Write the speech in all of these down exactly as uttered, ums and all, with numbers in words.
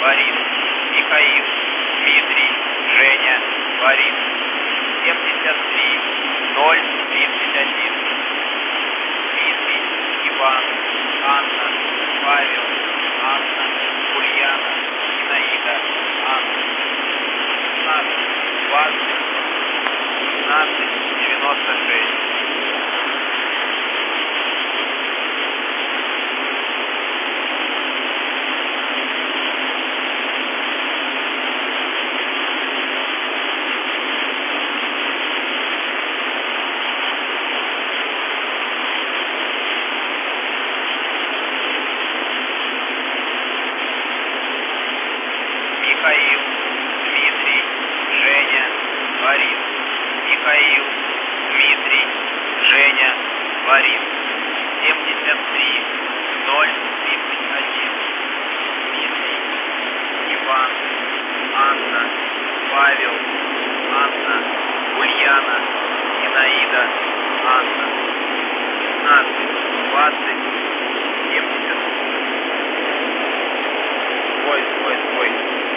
Борис, Михаил, Дмитрий, Женя, Борис. семьдесят три ноль тридцать один. Дмитрий, Иван, Анна, Павел, Анна, Ульяна, Зинаида, Анна. пятнадцать двадцать пятнадцать девяносто шесть. Михаил, Дмитрий, Женя, Борис. Михаил, Дмитрий, Женя, Борис. семьдесят три ноль тридцать один. Дмитрий, Иван, Анна, Павел, Анна, Ульяна, Зинаида, Анна. пятнадцать двадцать семьдесят. Стой, стой, стой.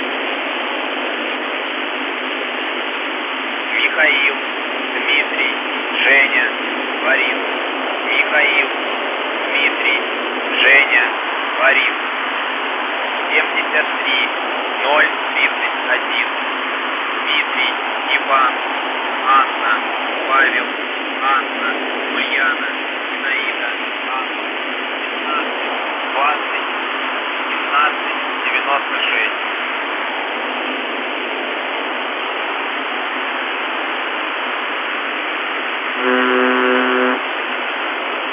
Михаил, Дмитрий, Женя, Борис. Михаил, Дмитрий, Женя, Борис. семьдесят три ноль тридцать один. Дмитрий, Иван, Анна, Павел, Анна, Ульяна, Зинаида, Анна. пятнадцать двадцать пятнадцать девяносто шесть. Mm-hmm.